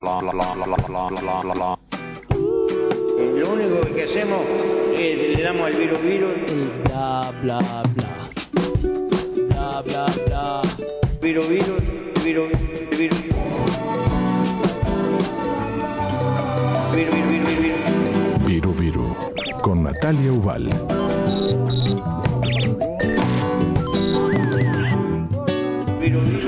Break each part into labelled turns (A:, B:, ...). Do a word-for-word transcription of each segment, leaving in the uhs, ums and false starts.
A: Lo único que hacemos es le damos al virus virus.
B: El bla bla bla. Bla bla bla.
A: Virus virus. Virus virus. Virus virus virus virus.
C: Viru Viru con Natalia Ubal.
A: Virus virus.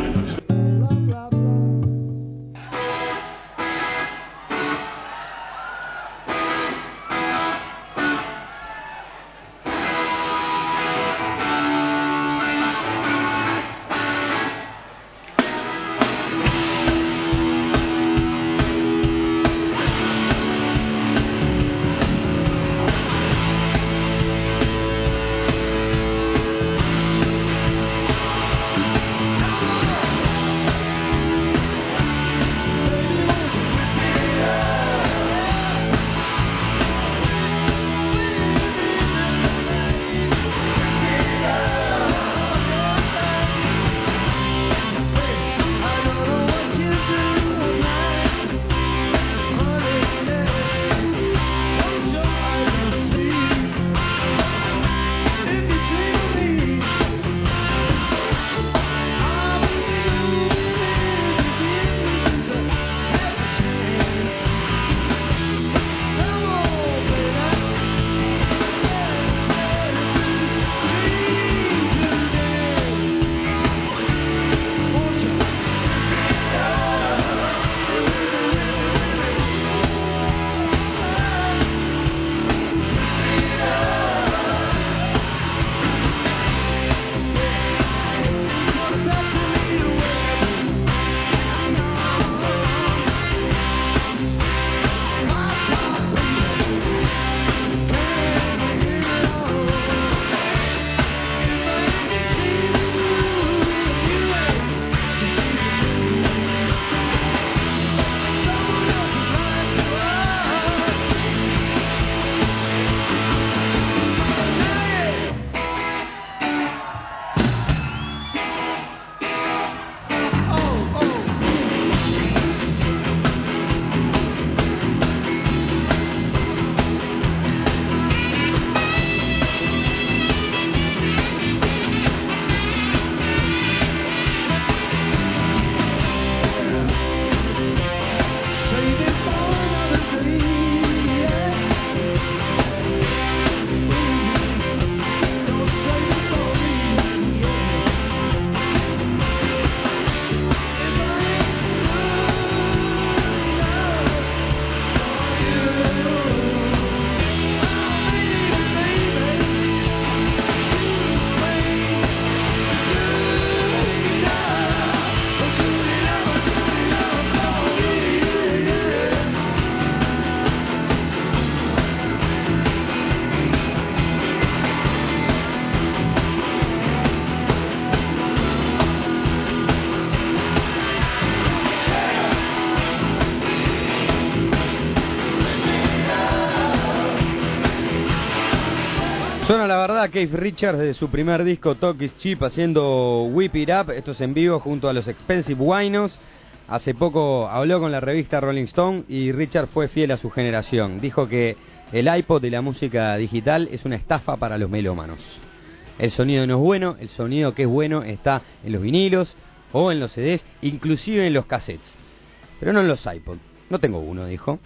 D: Suena la verdad Keith Richards de su primer disco Talk is Cheap haciendo Whip It Up. Esto es en vivo junto a los Expensive Winos. Hace poco habló con la revista Rolling Stone y Richard fue fiel a su generación. Dijo que el iPod y la música digital es una estafa para los melómanos. El sonido no es bueno, el sonido que es bueno está en los vinilos o en los C Ds, inclusive en los cassettes. Pero no en los iPod. No tengo uno, dijo.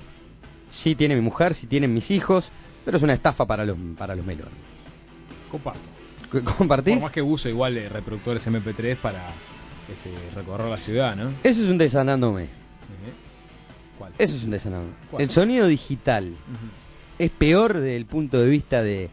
D: Sí tiene mi mujer, sí tienen mis hijos, pero es una estafa para los para los melómanos.
E: Comparto.
D: ¿Compartís?
E: Por más que uso igual de reproductores eme pe tres para este, recorrer la ciudad, ¿no?
D: Eso es un desanándome.
E: ¿Cuál?
D: Eso es un desanándome.
E: ¿Cuál?
D: El sonido digital
E: Uh-huh.
D: es peor desde el punto de vista de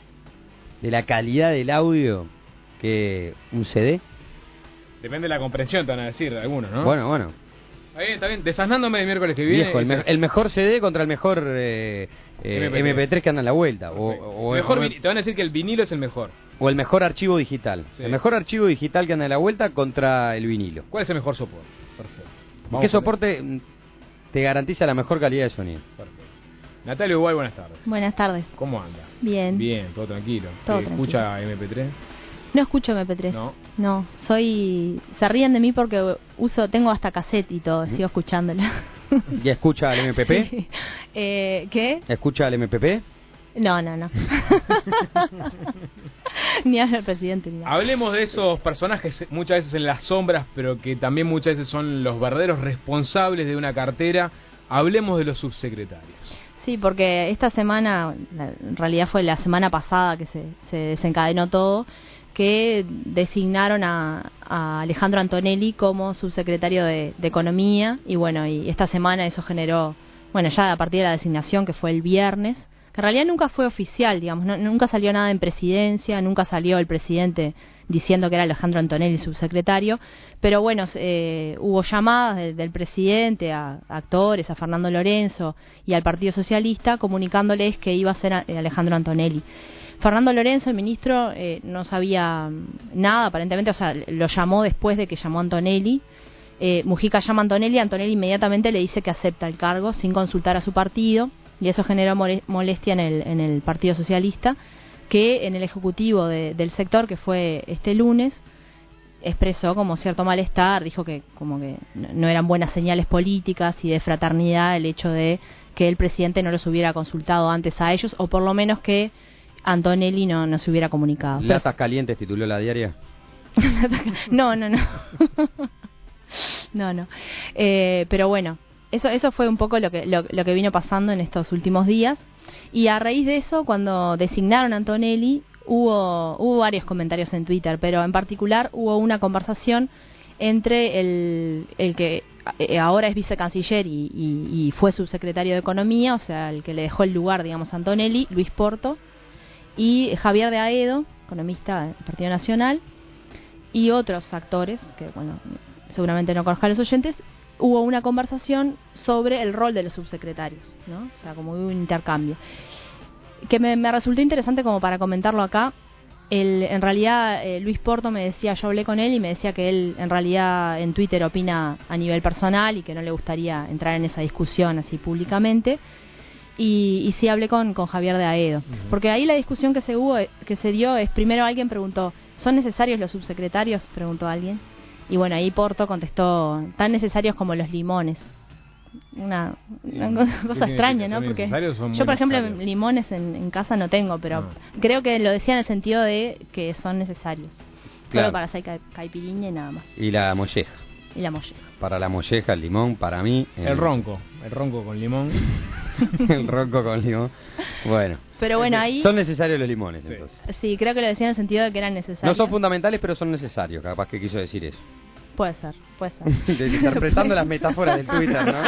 D: de la calidad del audio que un C D.
E: Depende de la comprensión, te van a decir algunos, ¿no?
D: Bueno, bueno.
E: Está bien, está bien. Desasnándome el miércoles que viene.
D: Viejo, el, me- el mejor C D contra el mejor eh, eh,
E: eme pe tres.
D: eme pe tres que anda en la vuelta. O, o,
E: mejor
D: o-
E: vini- te van a decir que el vinilo es el mejor.
D: o el mejor archivo digital.
E: Sí.
D: El mejor archivo digital que anda en la vuelta contra el vinilo.
E: ¿Cuál es el mejor soporte? Perfecto.
D: ¿Y
E: Vamos
D: qué
E: a-
D: soporte mm, te garantiza la mejor calidad de sonido?
E: Perfecto. Natalia Uruguay, buenas tardes.
F: Buenas tardes.
E: ¿Cómo anda?
F: Bien.
E: Bien, todo tranquilo.
F: Todo
E: ¿Se
F: tranquilo.
E: escucha eme pe tres?
F: No escucho M P tres.
E: No.
F: No, soy... Se ríen de mí porque uso, tengo hasta cassette y todo, sigo escuchándola.
D: ¿Y escucha al M P P?
F: Sí. Eh, ¿Qué?
D: ¿Escucha al M P P?
F: No, no, no. Ni al presidente. Ni a...
E: Hablemos de esos personajes muchas veces en las sombras, pero que también muchas veces son los verdaderos responsables de una cartera. Hablemos de los subsecretarios.
F: Sí, porque esta semana, en realidad fue la semana pasada que se, se desencadenó todo, que designaron a, a Alejandro Antonelli como subsecretario de, de Economía, y bueno, y esta semana eso generó, bueno, ya a partir de la designación, que fue el viernes, que en realidad nunca fue oficial, digamos, no, nunca salió nada en presidencia, nunca salió el presidente diciendo que era Alejandro Antonelli subsecretario, pero bueno, eh, hubo llamadas de, del presidente a, a actores, a Fernando Lorenzo y al Partido Socialista, comunicándoles que iba a ser a, eh, Alejandro Antonelli. Fernando Lorenzo, el ministro, eh, no sabía nada, aparentemente, o sea, lo llamó después de que llamó a Antonelli. Eh, Mujica llama a Antonelli, Antonelli inmediatamente le dice que acepta el cargo sin consultar a su partido, y eso generó molestia en el, en el Partido Socialista, que en el ejecutivo de, del sector, que fue este lunes, expresó como cierto malestar, dijo que como que no eran buenas señales políticas y de fraternidad el hecho de que el presidente no los hubiera consultado antes a ellos, o por lo menos que Antonelli no, no se hubiera comunicado.
D: ¿Latas calientes tituló la diaria?
F: No, no, no. No, no. Eh, pero bueno, eso eso fue un poco lo que lo, lo que vino pasando en estos últimos días. Y a raíz de eso, cuando designaron a Antonelli, hubo hubo varios comentarios en Twitter, pero en particular hubo una conversación entre el, el que ahora es vicecanciller y, y, y fue subsecretario de Economía, o sea, el que le dejó el lugar, digamos, a Antonelli, Luis Porto, y Javier de Aedo, economista del Partido Nacional, y otros actores, que bueno, seguramente no conozcan los oyentes. Hubo una conversación sobre el rol de los subsecretarios, ¿no? O sea, como un intercambio. Que me, me resultó interesante como para comentarlo acá. El, en realidad, eh, Luis Porto me decía, yo hablé con él y me decía que él en realidad en Twitter opina a nivel personal y que no le gustaría entrar en esa discusión así públicamente. Y, y sí hablé con, con Javier de Aedo. Uh-huh. Porque ahí la discusión que se hubo, que se dio es, primero alguien preguntó, ¿son necesarios los subsecretarios? Preguntó alguien. Y bueno, ahí Porto contestó, tan necesarios como los limones. Una, una cosa extraña, ¿no? Porque yo, por ejemplo, necesarios. limones en, en casa no tengo, pero no. Creo que lo decía en el sentido de que son necesarios. Claro. Solo para hacer ca- caipirinha y nada más.
D: Y la molleja.
F: Y la molleja.
D: Para la molleja, el limón, para mí...
E: El, el ronco, el ronco con limón.
D: El ronco con limón. Bueno.
F: Pero bueno, ahí...
D: Son necesarios los limones,
E: sí.
D: entonces.
F: Sí, creo que lo decía en el sentido de que eran necesarios.
D: No son fundamentales, pero son necesarios, capaz que quiso decir eso.
F: Puede ser, puede ser.
D: Interpretando las metáforas del Twitter, ¿no?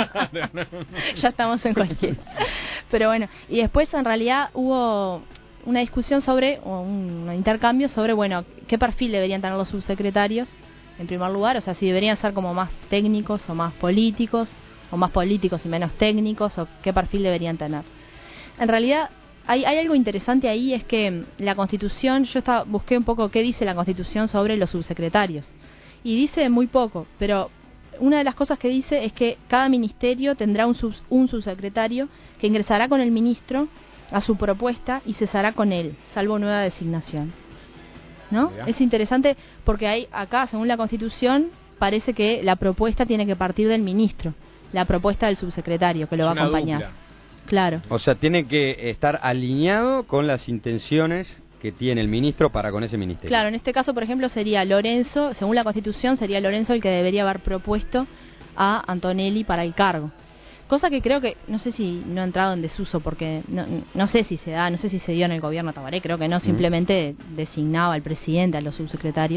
F: Ya estamos en cualquier. Pero bueno, y después en realidad hubo una discusión sobre, o un intercambio sobre, bueno, qué perfil deberían tener los subsecretarios, en primer lugar, o sea, si deberían ser como más técnicos o más políticos, o más políticos y menos técnicos, o qué perfil deberían tener. En realidad, hay, hay algo interesante ahí, es que la Constitución, yo estaba, busqué un poco qué dice la Constitución sobre los subsecretarios. Y dice muy poco, pero una de las cosas que dice es que cada ministerio tendrá un, sub, un subsecretario que ingresará con el ministro a su propuesta y cesará con él, salvo nueva designación. ¿No? Mira. Es interesante porque hay acá, según la Constitución, parece que la propuesta tiene que partir del ministro, la propuesta del subsecretario que lo
E: es
F: va a acompañar.
E: Dupla.
F: Claro.
D: O sea, tiene que estar alineado con las intenciones que tiene el ministro para con ese ministerio.
F: Claro, en este caso, por ejemplo, sería Lorenzo, según la Constitución, sería Lorenzo el que debería haber propuesto a Antonelli para el cargo. Cosa que creo que, no sé si no ha entrado en desuso, porque no, no sé si se da, no sé si se dio en el gobierno Tabaré, creo que no, simplemente mm. designaba al presidente, a los subsecretarios.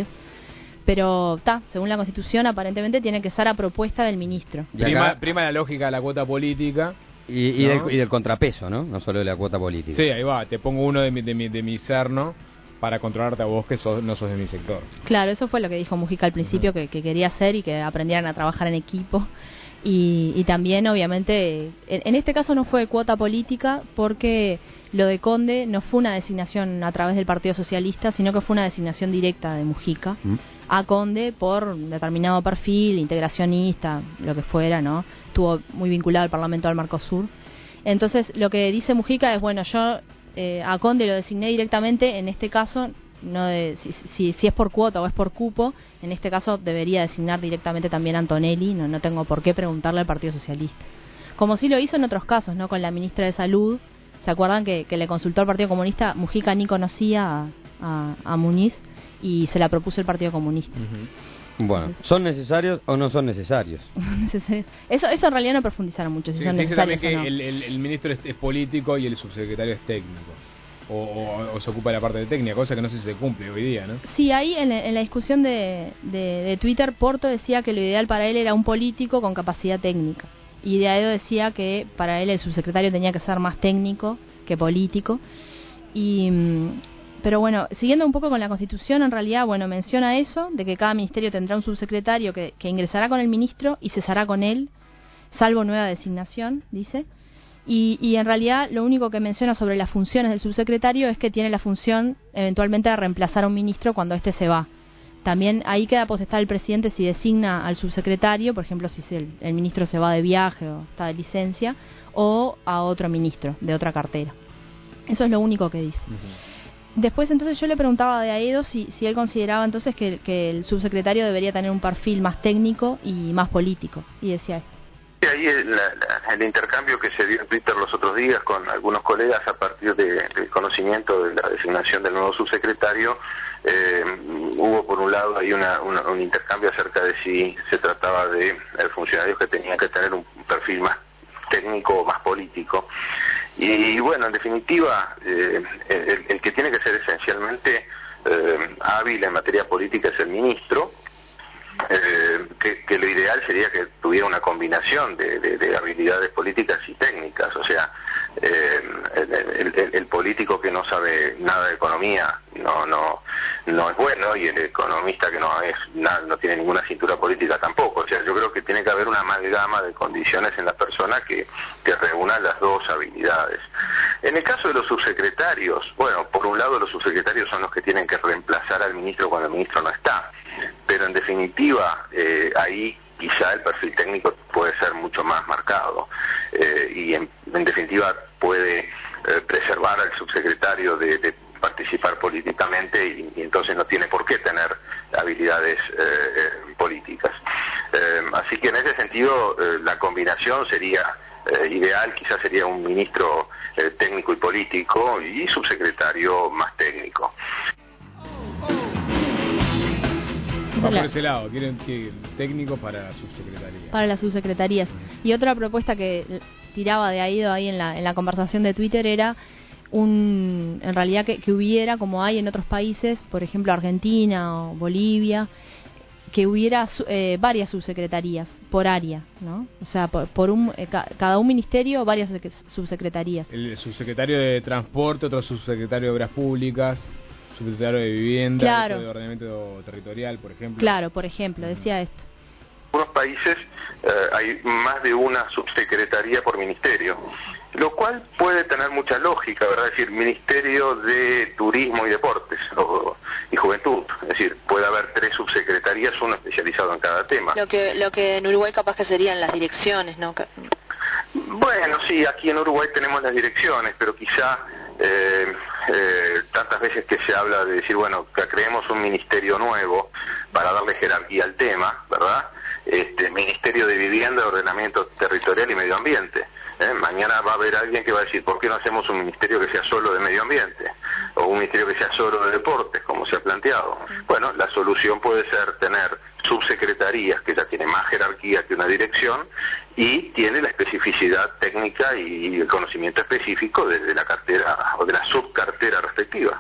F: Pero, ta, según la Constitución, aparentemente tiene que ser a propuesta del ministro.
E: Prima, prima la lógica de la cuota política.
D: Y, y,
E: ¿no?
D: del, y del contrapeso, ¿no? No solo de la cuota política.
E: Sí, ahí va, te pongo uno de mi, de mi, de mi cerno para controlarte a vos que sos, no sos de mi sector.
F: Claro, eso fue lo que dijo Mujica al principio, uh-huh. que, que quería hacer y que aprendieran a trabajar en equipo. Y, y también, obviamente, en, en este caso no fue cuota política porque lo de Conde no fue una designación a través del Partido Socialista, sino que fue una designación directa de Mujica uh-huh. a Conde por determinado perfil, integracionista, lo que fuera, ¿no? Estuvo muy vinculado al Parlamento del Mercosur. Entonces, lo que dice Mujica es, bueno, yo eh, a Conde lo designé directamente, en este caso no de, si, si, si es por cuota o es por cupo, en este caso debería designar directamente también a Antonelli, no, no tengo por qué preguntarle al Partido Socialista. Como sí lo hizo en otros casos, ¿no? Con la ministra de Salud, ¿se acuerdan que, que le consultó al Partido Comunista? Mujica ni conocía a, a, a Muniz y se la propuso el Partido Comunista.
D: Uh-huh. Bueno, ¿son necesarios o no son necesarios?
F: eso eso en realidad no profundizaron mucho, si
E: sí,
F: son
E: dice
F: necesarios
E: también
F: o
E: que
F: no.
E: el, el, el ministro es, es político y el subsecretario es técnico. O, o, o se ocupa de la parte de técnica, cosa que no sé si se cumple hoy día, ¿no?
F: Sí, ahí en, en la discusión de, de, de Twitter, Porto decía que lo ideal para él era un político con capacidad técnica. Y de Aedo decía que para él el subsecretario tenía que ser más técnico que político. Y... Pero bueno, siguiendo un poco con la Constitución, en realidad, bueno, menciona eso, de que cada ministerio tendrá un subsecretario que, que ingresará con el ministro y cesará con él, salvo nueva designación, dice. Y, y en realidad lo único que menciona sobre las funciones del subsecretario es que tiene la función eventualmente de reemplazar a un ministro cuando éste se va. También ahí queda potestad del presidente si designa al subsecretario, por ejemplo, si el, el ministro se va de viaje o está de licencia, o a otro ministro de otra cartera. Eso es lo único que dice. Uh-huh. Después entonces yo le preguntaba a Aedo si, si él consideraba entonces que, que el subsecretario debería tener un perfil más técnico y más político, y decía esto.
G: Y ahí el, la, el intercambio que se dio en Twitter los otros días con algunos colegas a partir de, del conocimiento de la designación del nuevo subsecretario, eh, hubo por un lado ahí una, una, un intercambio acerca de si se trataba de eh, funcionarios que tenían que tener un perfil más técnico o más político. Y bueno, en definitiva, eh, el, el que tiene que ser esencialmente eh, hábil en materia política es el ministro, eh, que, que lo ideal sería que tuviera una combinación de, de, de habilidades políticas y técnicas, o sea, eh, el, el, el político que no sabe nada de economía no no no es bueno, y el economista que no es no, no tiene ninguna cintura política tampoco. O sea, yo creo que tiene que haber una amalgama de condiciones en la persona que, que reúna las dos habilidades. En el caso de los subsecretarios, bueno, por un lado los subsecretarios son los que tienen que reemplazar al ministro cuando el ministro no está, pero en definitiva eh, ahí quizá el perfil técnico puede ser mucho más marcado, eh, y en, en definitiva puede eh, preservar al subsecretario de, de participar políticamente, y, y entonces no tiene por qué tener habilidades eh, eh, políticas. Eh, así que en ese sentido eh, la combinación sería eh, ideal, quizás sería un ministro eh, técnico y político y subsecretario más técnico.
E: Va por ese lado, quieren que técnico para subsecretaría.
F: Para las subsecretarías. Y otra propuesta que tiraba de Aedo ahí en la, en la conversación de Twitter era un, en realidad que, que hubiera, como hay en otros países, por ejemplo Argentina o Bolivia, que hubiera eh, varias subsecretarías por área, ¿no? O sea, por, por un eh, ca, cada un ministerio varias subsecretarías.
E: El subsecretario de Transporte, otro subsecretario de Obras Públicas, subsecretario de Vivienda,
F: claro.
E: Otro de Ordenamiento Territorial, por ejemplo.
F: Claro, por ejemplo, decía esto.
G: En algunos países eh, hay más de una subsecretaría por ministerio, lo cual puede tener mucha lógica, ¿verdad? Es decir, Ministerio de Turismo y Deportes o, y Juventud, es decir, puede haber tres subsecretarías, uno especializado en cada tema.
H: Lo que lo que en Uruguay capaz que serían las direcciones, ¿no?
G: Bueno, sí, aquí en Uruguay tenemos las direcciones, pero quizá eh, eh, tantas veces que se habla de decir, bueno, que creemos un ministerio nuevo para darle jerarquía al tema, ¿verdad? Este Ministerio de Vivienda, Ordenamiento Territorial y Medio Ambiente. ¿Eh? Mañana va a haber alguien que va a decir, ¿por qué no hacemos un ministerio que sea solo de medio ambiente? O un ministerio que sea solo de deportes, como se ha planteado. Bueno, la solución puede ser tener subsecretarías, que ya tienen más jerarquía que una dirección, y tiene la especificidad técnica y el conocimiento específico de, de la cartera o de la subcartera respectiva.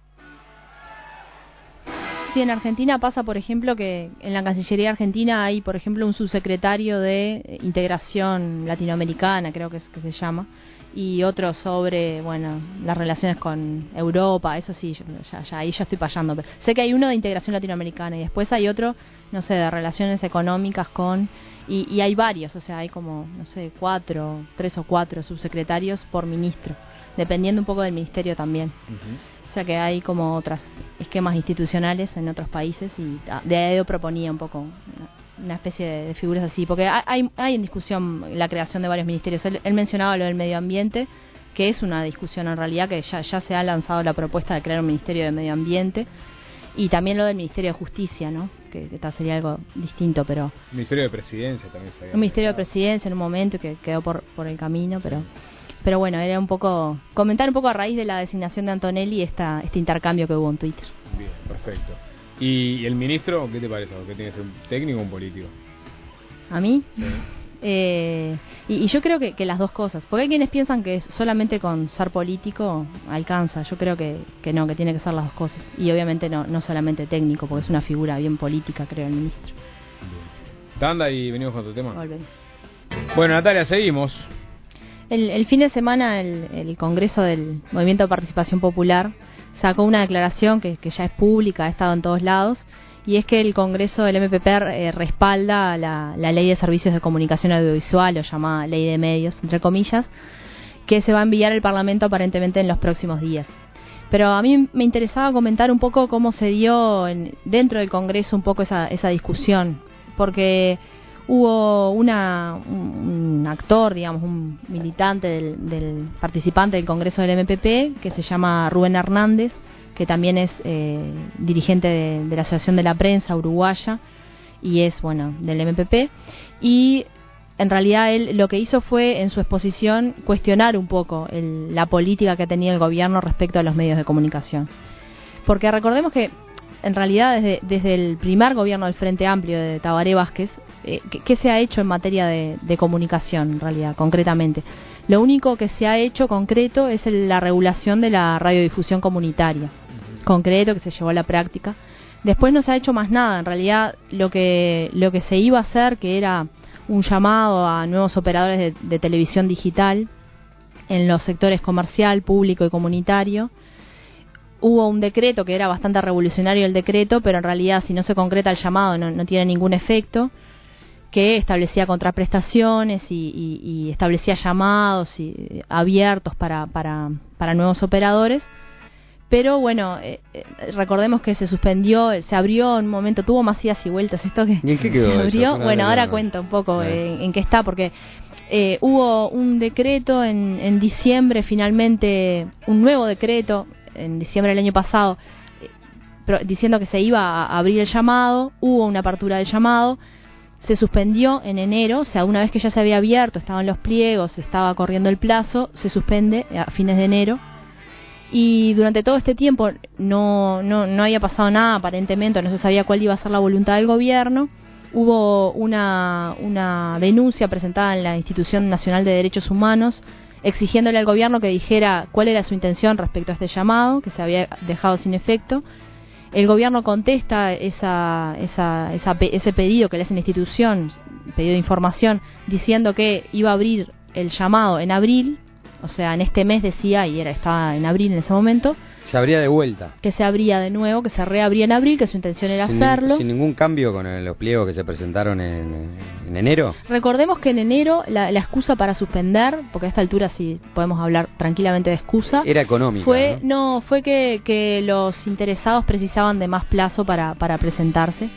F: Sí, en Argentina pasa, por ejemplo, que en la Cancillería Argentina hay, por ejemplo, un subsecretario de Integración Latinoamericana, creo que es que se llama, y otro sobre, bueno, las relaciones con Europa, eso sí, ya, ya ahí ya estoy fallando. Pero sé que hay uno de Integración Latinoamericana y después hay otro, no sé, de Relaciones Económicas con... Y, y hay varios, o sea, hay como, no sé, cuatro, tres o cuatro subsecretarios por ministro, dependiendo un poco del ministerio también. Uh-huh. O sea que hay como otros esquemas institucionales en otros países y de Aedo proponía un poco una, una especie de, de figuras así, porque hay, hay en discusión la creación de varios ministerios. Él, él mencionaba lo del medio ambiente, que es una discusión en realidad, que ya, ya se ha lanzado la propuesta de crear un Ministerio de Medio Ambiente, y también lo del Ministerio de Justicia, ¿no? Que, que tal sería algo distinto, pero...
E: Ministerio de Presidencia también se había
F: Un Ministerio de
E: pensado.
F: Presidencia en un momento que quedó por, por el camino, pero... Pero bueno, era un poco... Comentar un poco a raíz de la designación de Antonelli esta, este intercambio que hubo en Twitter.
E: Bien, perfecto. ¿Y el ministro, qué te parece? ¿Que tiene que ser un técnico o un político?
F: ¿A mí? Eh, y, y yo creo que, que las dos cosas, porque hay quienes piensan que solamente con ser político alcanza. Yo creo que, que no, que tiene que ser las dos cosas, y obviamente no, no solamente técnico, porque es una figura bien política, creo, el ministro.
E: Bien. Tanda y venimos con otro tema.
F: Volvemos.
E: Bueno, Natalia, seguimos.
F: El, el fin de semana el, el Congreso del Movimiento de Participación Popular sacó una declaración que, que ya es pública, ha estado en todos lados, y es que el Congreso del M P P eh, respalda la, la Ley de Servicios de Comunicación Audiovisual, o llamada Ley de Medios, entre comillas, que se va a enviar al Parlamento aparentemente en los próximos días. Pero a mí me interesaba comentar un poco cómo se dio en, dentro del Congreso un poco esa, esa discusión, porque hubo una, un, un actor, digamos, un militante del, del participante del Congreso del M P P, que se llama Rubén Hernández, que también es eh, dirigente de, de la Asociación de la Prensa Uruguaya y es, bueno, del M P P, y en realidad él lo que hizo fue en su exposición cuestionar un poco el, la política que tenía el gobierno respecto a los medios de comunicación, porque recordemos que en realidad desde, desde el primer gobierno del Frente Amplio de Tabaré Vázquez, eh, ¿qué, ¿qué se ha hecho en materia de, de comunicación en realidad, concretamente? Lo único que se ha hecho concreto es el, la regulación de la radiodifusión comunitaria, concreto, que se llevó a la práctica. Después no se ha hecho más nada. En realidad lo que lo que se iba a hacer, que era un llamado a nuevos operadores de, de televisión digital en los sectores comercial, público y comunitario. Hubo un decreto que era bastante revolucionario, el decreto, pero en realidad si no se concreta el llamado no, no tiene ningún efecto, que establecía contraprestaciones y, y, y establecía llamados y, abiertos para, para, para nuevos operadores. Pero bueno, eh, eh, recordemos que se suspendió, se abrió en un momento, tuvo más idas y vueltas esto que
D: ¿Y en qué quedó
F: se abrió.
D: eso?
F: Bueno, ahora
D: no.
F: cuento un poco
D: Eh.
F: en, en qué está, porque eh, hubo un decreto en, en diciembre, finalmente, un nuevo decreto en diciembre del año pasado, eh, pro, diciendo que se iba a abrir el llamado, hubo una apertura del llamado, se suspendió en enero, o sea, una vez que ya se había abierto, estaban los pliegos, estaba corriendo el plazo, se suspende a fines de enero. Y durante todo este tiempo no, no, no había pasado nada aparentemente, no se sabía cuál iba a ser la voluntad del gobierno. Hubo una, una denuncia presentada en la Institución Nacional de Derechos Humanos exigiéndole al gobierno que dijera cuál era su intención respecto a este llamado, que se había dejado sin efecto. El gobierno contesta esa, esa, esa, ese pedido que le hace la institución, pedido de información, diciendo que iba a abrir el llamado en abril. O sea, en este mes decía, y era estaba en abril en ese momento,
D: Se abría de vuelta.
F: que se abría de nuevo, que se reabría en abril, que su intención era
D: Sin,
F: hacerlo.
D: sin ningún cambio con el- los pliegos que se presentaron en, en enero.
F: Recordemos que en enero la, la excusa para suspender, porque a esta altura sí podemos hablar tranquilamente de excusa,
D: Era económica.
F: fue
D: ¿no?
F: no fue que, que los interesados precisaban de más plazo para, para presentarse.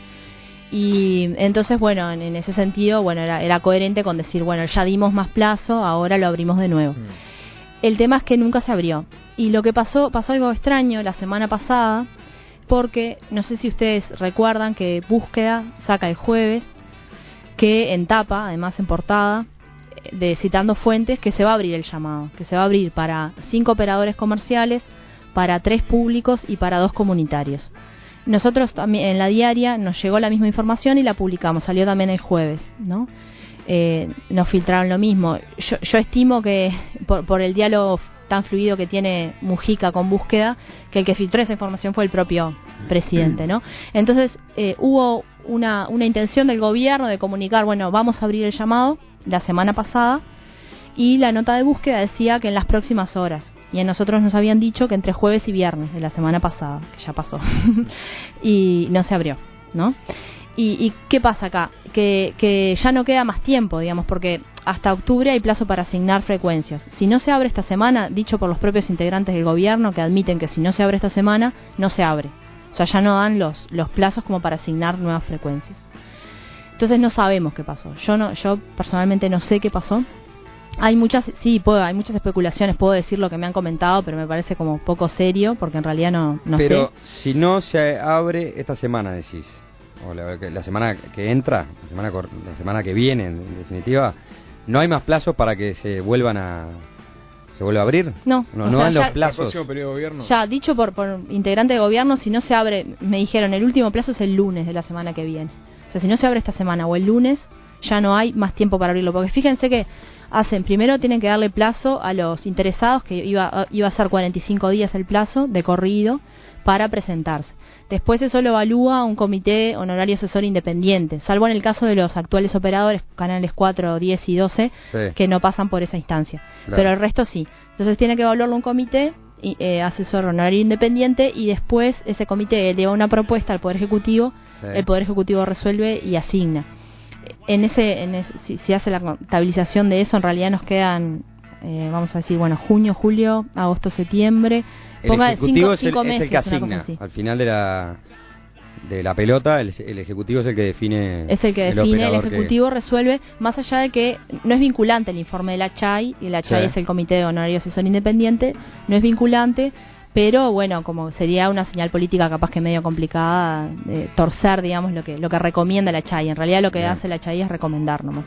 F: Y entonces, bueno, en, en ese sentido, bueno, era, era coherente con decir, bueno, ya dimos más plazo, ahora lo abrimos de nuevo. El tema es que nunca se abrió. Y lo que pasó, pasó algo extraño la semana pasada, porque no sé si ustedes recuerdan que Búsqueda saca el jueves, que en tapa, además en portada, de citando fuentes, que se va a abrir el llamado, que se va a abrir para cinco operadores comerciales, para tres públicos y para dos comunitarios. Nosotros también en la diaria nos llegó la misma información y la publicamos, salió también el jueves, ¿no? Eh, nos filtraron lo mismo. Yo, yo estimo que por, por el diálogo tan fluido que tiene Mujica con Búsqueda, que el que filtró esa información fue el propio presidente, ¿no? Entonces eh, hubo una, una intención del gobierno de comunicar, bueno, vamos a abrir el llamado la semana pasada, y la nota de Búsqueda decía que en las próximas horas. Y a nosotros nos habían dicho que entre jueves y viernes de la semana pasada, que ya pasó, y no se abrió, ¿no? ¿Y, y qué pasa acá? Que, que ya no queda más tiempo, digamos, porque hasta octubre hay plazo para asignar frecuencias. Si no se abre esta semana, dicho por los propios integrantes del gobierno, que admiten que si no se abre esta semana, no se abre. O sea, ya no dan los, los plazos como para asignar nuevas frecuencias. Entonces no sabemos qué pasó. Yo no, yo personalmente no sé qué pasó. Hay muchas, sí, puedo, hay muchas especulaciones, puedo decir lo que me han comentado, pero me parece como poco serio, porque en realidad no, no
D: pero
F: sé.
D: si no se abre esta semana, decís, o la, la semana que entra, la semana, la semana que viene, en definitiva, ¿no hay más plazos para que se vuelvan a... ¿Se vuelve a abrir?
F: No,
D: no,
F: o
D: no
F: sea,
D: dan
F: ya-
D: los
E: ¿El
D: plazos.
E: próximo periodo de gobierno?
F: Ya dicho por, por integrante de gobierno, si no se abre, me dijeron, el último plazo es el lunes de la semana que viene. O sea, si no se abre esta semana o el lunes, ya no hay más tiempo para abrirlo. Porque fíjense que hacen, primero tienen que darle plazo a los interesados, que iba, iba a ser cuarenta y cinco días el plazo de corrido para presentarse. Después eso lo evalúa un comité honorario asesor independiente, salvo en el caso de los actuales operadores, canales cuatro, diez y doce,
D: Sí.
F: que no pasan por esa instancia.
D: Claro.
F: Pero el resto sí. Entonces tiene que evaluarlo un comité y, eh, asesor honorario independiente, y después ese comité lleva una propuesta al Poder Ejecutivo,
D: Sí.
F: el Poder Ejecutivo resuelve y asigna. En ese, en ese si, si hace la contabilización de eso, en realidad nos quedan, eh, vamos a decir, bueno, junio, julio, agosto, septiembre.
D: El
F: Ponga
D: ejecutivo
F: cinco,
D: es, el,
F: cinco
D: es el
F: meses,
D: que
F: una cosa
D: asigna.
F: así.
D: Al final de la de la pelota, el, el ejecutivo es el que define.
F: Es el que define, el
D: operador que-
F: Ejecutivo resuelve, más allá de que no es vinculante el informe de la C H A I, y la C H A I
D: Sí.
F: es el Comité de Honorario Asesor Independiente, no es vinculante, pero bueno, como sería una señal política capaz que medio complicada, de torcer, digamos, lo que lo que recomienda la C H A I. En realidad lo que
D: Bien.
F: hace la C H A I es recomendar nomás.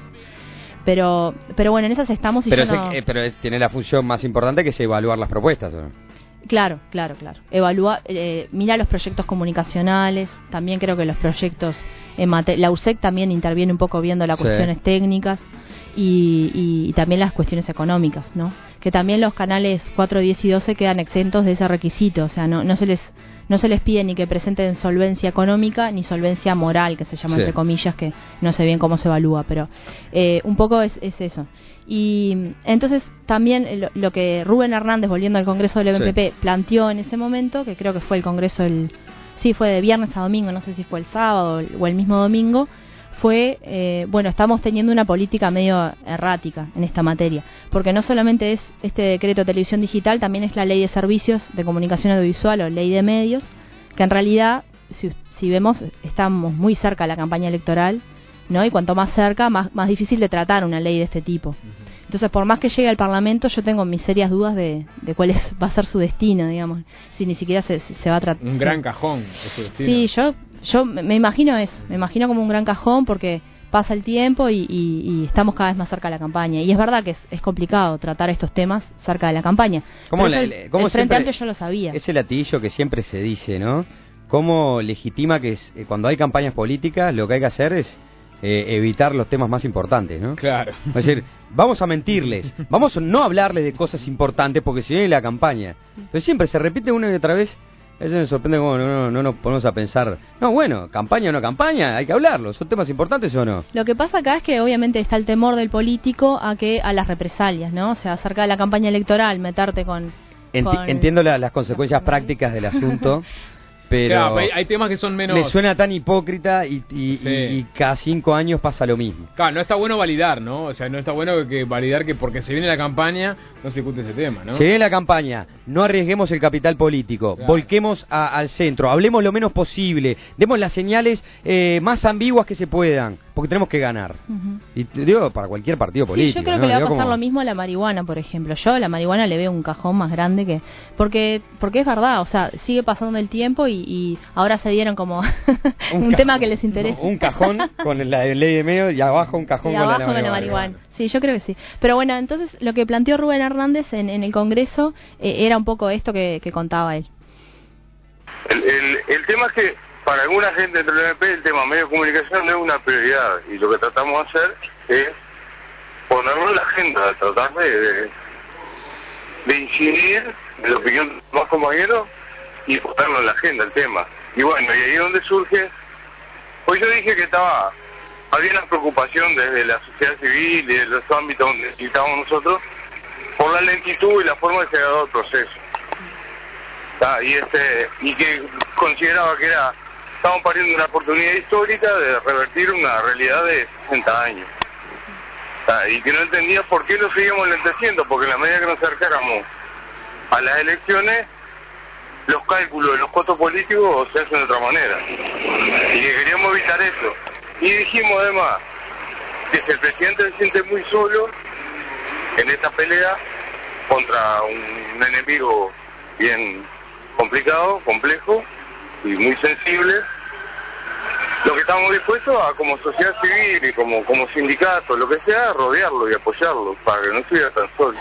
F: Pero pero bueno, en esas estamos y
D: Pero,
F: yo
D: es
F: no...
D: el- eh, pero es- tiene la función más importante que es evaluar las propuestas, ¿o no?
F: Claro, claro, claro. Evalúa, eh, mira los proyectos comunicacionales, también creo que los proyectos en mate- la U S E C también interviene un poco viendo las
D: Sí.
F: cuestiones técnicas y, y, y también las cuestiones económicas, ¿no? Que también los canales cuatro, diez y doce quedan exentos de ese requisito, o sea, no, no se les no se les pide ni que presenten solvencia económica ni solvencia moral, que se llama
D: Sí.
F: entre comillas, que no sé bien cómo se evalúa, pero eh, un poco es, es eso. Y entonces también eh, lo, lo que Rubén Hernández, volviendo al Congreso del M P P,
D: Sí.
F: planteó en ese momento, que creo que fue el Congreso, el sí, fue de viernes a domingo, no sé si fue el sábado o el mismo domingo, fue, eh, bueno, estamos teniendo una política medio errática en esta materia, porque no solamente es este decreto de televisión digital, también es la ley de servicios de comunicación audiovisual o ley de medios, que en realidad, si, si vemos, estamos muy cerca de la campaña electoral, ¿no? Y cuanto más cerca, más, más difícil de tratar una ley de este tipo. Entonces, por más que llegue al Parlamento, yo tengo mis serias dudas de, de cuál es, va a ser su destino, digamos, si ni siquiera se, se va a tratar.
E: Un gran cajón. Ese destino.
F: Sí, yo yo me me imagino eso, me imagino como un gran cajón, porque pasa el tiempo y, y, y estamos cada vez más cerca de la campaña. Y es verdad que es, es complicado tratar estos temas cerca de la campaña.
D: ¿Cómo
F: Pero
D: la-
F: eso el,
D: cómo
F: el Frente
D: siempre-
F: Amplio yo lo sabía.
D: Ese latillo que siempre se dice, ¿no? ¿Cómo legitima que es- eh, cuando hay campañas políticas lo que hay que hacer es eh, evitar los temas más importantes, ¿no?
E: Claro.
D: Es decir, vamos a mentirles, vamos a no hablarles de cosas importantes porque si viene la campaña. Pero siempre se repite una y otra vez. Eso me sorprende como no, no, no nos ponemos a pensar, no, bueno, campaña o no campaña, hay que hablarlo, ¿son temas importantes o no?
F: Lo que pasa acá es que obviamente está el temor del político a que a las represalias, ¿no? O sea, acerca de la campaña electoral, meterte con...
D: Enti-
F: con-
D: Entiendo la- las consecuencias prácticas del asunto, pero
E: Claro, hay, hay temas que son menos...
D: me suena tan hipócrita y, y,
E: Sí.
D: y- y cada cinco años pasa lo mismo.
E: Claro, no está bueno validar, ¿no? O sea, no está bueno que validar que porque se viene la campaña no se discute ese tema, ¿no?
D: Se viene la campaña, no arriesguemos el capital político,
E: Claro.
D: volquemos a- al centro, hablemos lo menos posible, demos las señales eh, más ambiguas que se puedan, porque tenemos que ganar.
F: Ujú.
D: Y te digo, para cualquier partido
F: Sí,
D: político.
F: yo creo
D: ¿no?
F: que le va a
D: Digo,
F: pasar
D: como-
F: lo mismo a la marihuana, por ejemplo. Yo a la marihuana le veo un cajón más grande que... Porque porque es verdad, o sea, sigue pasando el tiempo y, y ahora se dieron como un,
D: ca-
F: tema que les interesa.
D: no, un cajón con la ley de medio y abajo un cajón
F: Y
D: con,
F: abajo
D: la,
F: con la
D: marihuana.
F: marihuana. Sí, yo creo que sí. Pero bueno, entonces lo que planteó Rubén Hernández en, en el Congreso eh, era un poco esto que, que contaba él.
G: El, el, el tema es que para alguna gente dentro del M P el tema medio de comunicación no es una prioridad y lo que tratamos de hacer es ponerlo en la agenda, tratar de, de, de incidir en la opinión de los compañeros y ponerlo en la agenda el tema. Y bueno, y ahí es donde surge, pues yo dije que estaba, había una preocupación desde la sociedad civil y de los ámbitos donde estábamos nosotros por la lentitud y la forma que se ha dado el proceso. Ah, y este y que consideraba que era estábamos perdiendo una oportunidad histórica de revertir una realidad de sesenta años. Ah, y que no entendía por qué lo seguíamos lenteciendo, porque en la medida que nos acercáramos a las elecciones, los cálculos de los costos políticos se hacen de otra manera. Y que queríamos evitar eso. Y dijimos además que si el presidente se siente muy solo, en esta pelea contra un enemigo bien complicado, complejo y muy sensible. Lo que estamos dispuestos a, como sociedad civil y como, como sindicato, lo que sea, rodearlo y apoyarlo para que no estuviera tan solo.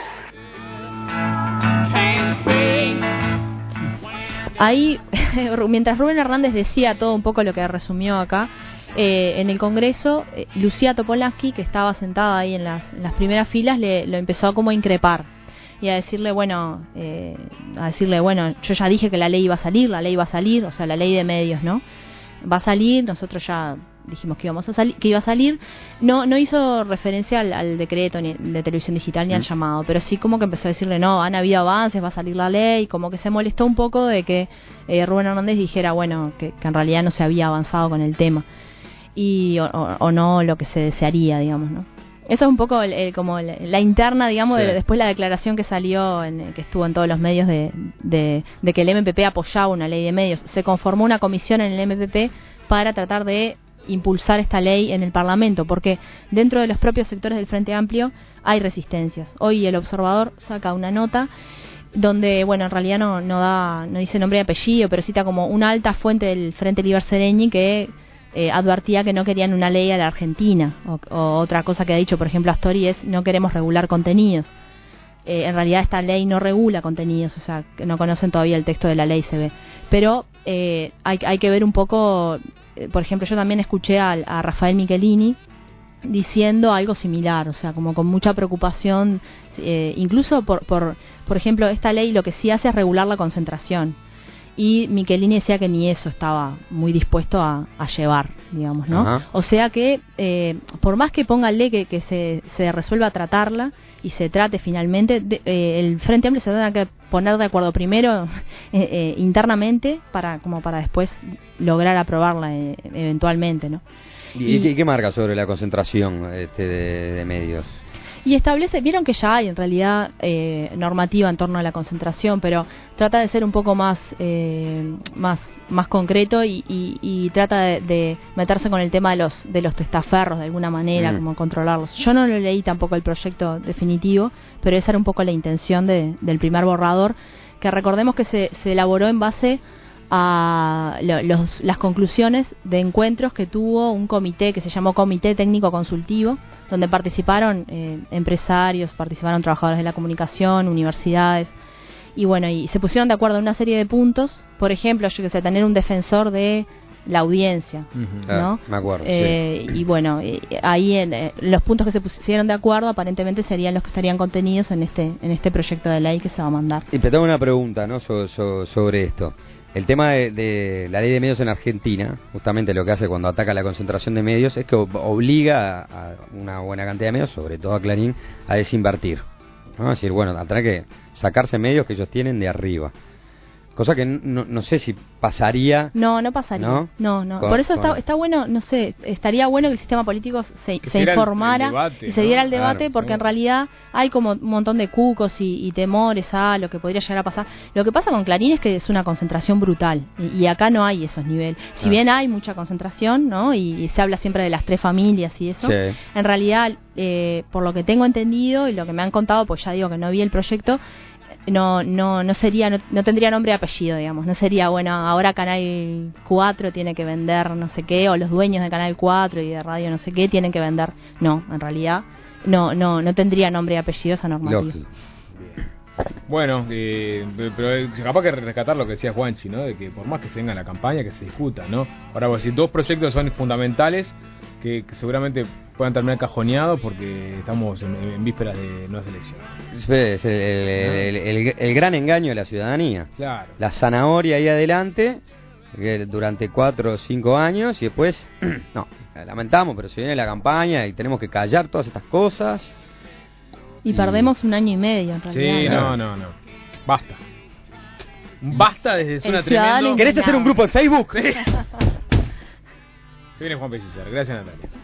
F: Ahí, mientras Rubén Hernández decía todo un poco lo que resumió acá, eh, en el Congreso, eh, Lucía Topolansky, que estaba sentada ahí en las, en las primeras filas, le lo empezó a como a increpar y a decirle, bueno, eh, a decirle, bueno, yo ya dije que la ley iba a salir, la ley iba a salir, o sea, la ley de medios, ¿no? Va a salir, nosotros ya dijimos que íbamos a salir, que iba a salir. No no hizo referencia al, al decreto ni de televisión digital ni mm. al llamado, pero sí como que empezó a decirle, no, han habido avances, va a salir la ley, como que se molestó un poco de que eh, Rubén Hernández dijera, bueno, que, que en realidad no se había avanzado con el tema y o, o, o no lo que se desearía, digamos, ¿no? Eso es un poco el, el, como el, la interna, digamos, sí. de, después la declaración que salió, en, que estuvo en todos los medios de, de, de que el M P P apoyaba una ley de medios. Se conformó una comisión en el M P P para tratar de impulsar esta ley en el Parlamento, porque dentro de los propios sectores del Frente Amplio hay resistencias. Hoy el Observador saca una nota donde, bueno, en realidad no, no da, no dice nombre y apellido, pero cita como una alta fuente del Frente Liber Sereñi que Eh, advertía que no querían una ley a la Argentina, o, o otra cosa que ha dicho, por ejemplo, Astori es no queremos regular contenidos. Eh, en realidad esta ley no regula contenidos, o sea, que no conocen todavía el texto de la ley, se ve. Pero eh, hay, hay que ver un poco, eh, por ejemplo, yo también escuché a, a Rafael Michelini diciendo algo similar, o sea, como con mucha preocupación, eh, incluso por, por, por ejemplo, esta ley lo que sí hace es regular la concentración. Y Michelini decía que ni eso estaba muy dispuesto a, a llevar, digamos, ¿no? Ajá. O sea que, eh, por más que ponga ley que, que se, se resuelva tratarla y se trate finalmente, de, eh, el Frente Amplio se tendrá que poner de acuerdo primero eh, eh, internamente para como para después lograr aprobarla eh, eventualmente, ¿no?
D: ¿Y, y qué marca sobre la concentración este, de, de medios?
F: Y establece, vieron que ya hay en realidad eh, normativa en torno a la concentración, pero trata de ser un poco más eh, más más concreto y, y, y trata de, de meterse con el tema de los de los testaferros de alguna manera, mm. como controlarlos. Yo no lo leí tampoco el proyecto definitivo, pero esa era un poco la intención de, del primer borrador, que recordemos que se, se elaboró en base a lo, los, las conclusiones de encuentros que tuvo un comité que se llamó Comité Técnico Consultivo, donde participaron eh, empresarios, participaron trabajadores de la comunicación, universidades, y bueno, y se pusieron de acuerdo en una serie de puntos, por ejemplo, yo que sé, tener un defensor de la audiencia, uh-huh. ¿no?
D: Ah, me acuerdo,
F: eh,
D: sí.
F: Y bueno, eh, ahí en, eh, los puntos que se pusieron de acuerdo aparentemente serían los que estarían contenidos en este en este proyecto de ley que se va a mandar.
D: Y te tengo una pregunta, ¿no? So, so, sobre esto. El tema de, de la ley de medios en Argentina, justamente lo que hace cuando ataca la concentración de medios es que obliga a, a una buena cantidad de medios, sobre todo a Clarín, a desinvertir, ¿no? Es decir, bueno, a tener que sacarse medios que ellos tienen de arriba. Cosa que no, no sé si pasaría.
F: No, no pasaría. No, no. no.
D: Con,
F: Por eso
D: con...
F: está, está bueno, no sé, estaría bueno que el sistema político se, se informara el, el debate, y se diera ¿no? el debate, claro, porque sí. en realidad hay como un montón de cucos y, y temores a lo que podría llegar a pasar. Lo que pasa con Clarín es que es una concentración brutal y, y acá no hay esos niveles. Si ah. bien hay mucha concentración, ¿no? Y, y se habla siempre de las tres familias y eso, sí. en realidad, eh, por lo que tengo entendido y lo que me han contado, pues ya digo que no vi el proyecto, no no no sería no, no tendría nombre y apellido, digamos, no sería bueno, ahora Canal cuatro tiene que vender no sé qué, o los dueños de Canal cuatro y de radio no sé qué tienen que vender. No, en realidad no no no tendría nombre y apellido esa normativa.
E: Bueno, eh, pero capaz que rescatar lo que decía Juanchi, ¿no? De que por más que se venga la campaña, que se discuta, ¿no? Ahora, pues, si dos proyectos son fundamentales, que, que seguramente puedan terminar cajoneados porque estamos en, en vísperas de nuevas elecciones.
D: Es el, el, el, el, el gran engaño de la ciudadanía.
E: Claro.
D: La zanahoria ahí adelante, que durante cuatro o cinco años, y después, no, lamentamos, pero se viene la campaña y tenemos que callar todas estas cosas.
F: Y, y perdemos un año y medio, en realidad.
E: Sí, no, no, no. Basta. Basta desde Zona Tremendo.
D: ¿Querés hacer un grupo en Facebook? Sí.
E: Se viene Juan Pellicer. Gracias, Natalia.